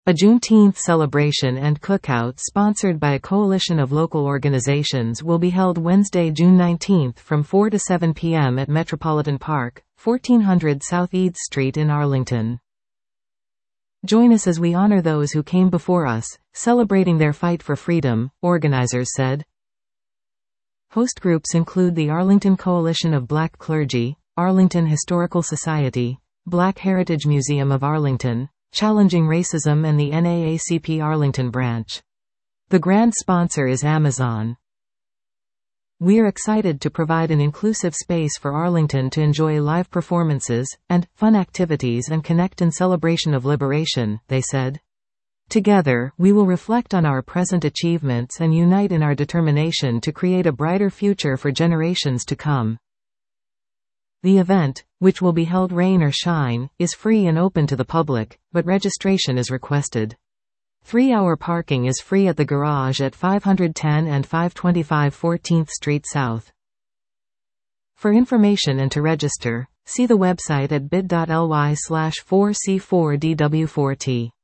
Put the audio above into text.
A Juneteenth celebration and cookout sponsored by a coalition of local organizations will be held Wednesday, June 19 from 4 to 7 p.m. at Metropolitan Park, 1400 South Eads Street in Arlington. Join us as we honor those who came before us, celebrating their fight for freedom, organizers said. Host groups include the Arlington Coalition of Black Clergy, Arlington Historical Society, Black Heritage Museum of Arlington, Challenging Racism, and the NAACP Arlington branch. The grand sponsor is Amazon. We're excited to provide an inclusive space for Arlington to enjoy live performances, and fun activities and connect in celebration of liberation, they said. Together, we will reflect on our present achievements and unite in our determination to create a brighter future for generations to come. The event, which will be held rain or shine, is free and open to the public, but registration is requested. 3-hour parking is free at the garage at 510 and 525 14th Street South. For information and to register, see the website at bit.ly/4c4dw4t.